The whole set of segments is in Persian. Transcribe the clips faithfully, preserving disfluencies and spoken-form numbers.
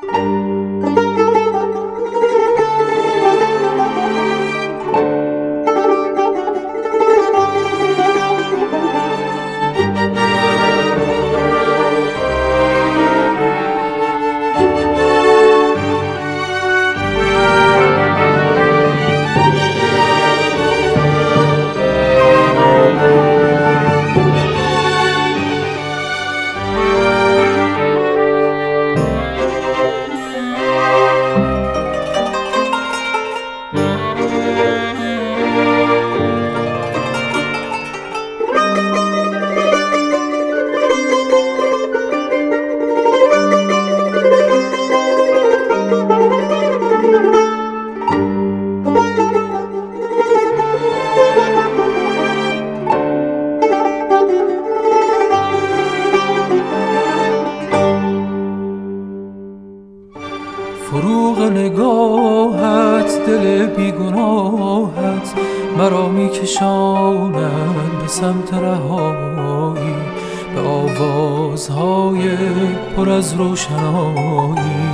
فروغ نگاهت دل بیگناهت مرا می کشاند به سمت رهایی، به آوازهای پر از روشنایی.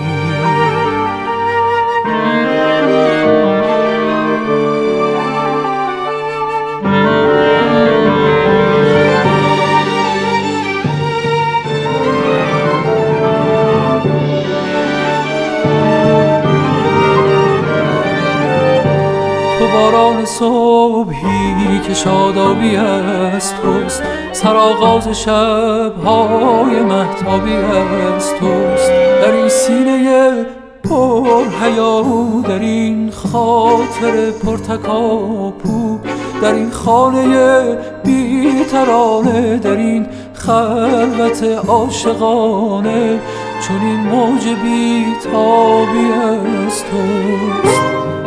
تو باران صبحی که شادابی از توست، سرآغاز شب‌های مهتابی از توست. در این سینه پر حیا، در این خاطر پرتکاپو، در این خانه بی ترانه، در این خلوت عاشقانه، چون این موج بی تابی از توست.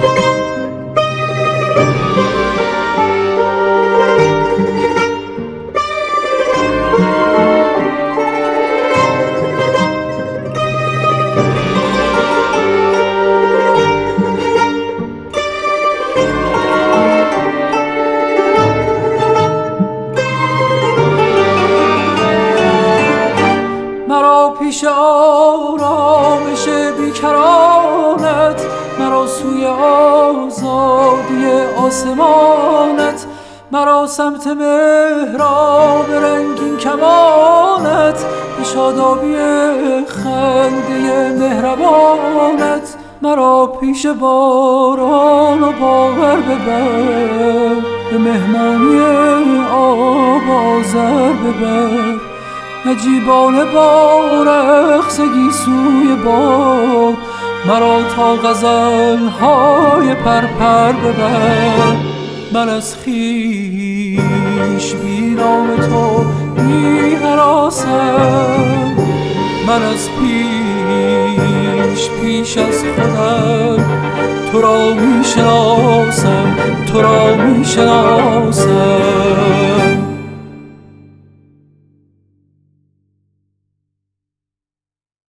مرا پیش آرامش بیکرانت، مرا سوی آزادی آسمانت، مرا سمت محراب رنگین کمانت، به شادابی خنده مهربانت. مرا پیش باران و باور ببر، به مهمانی آب آذر ببر. نجیبانه با رقص گیسوی باد، مرا تا غزل‌های پرپر ببر. من از خویش بی نام تو می هراسم، من از پیش پیش از خودم تو را می شناسم، تو را می شناسم.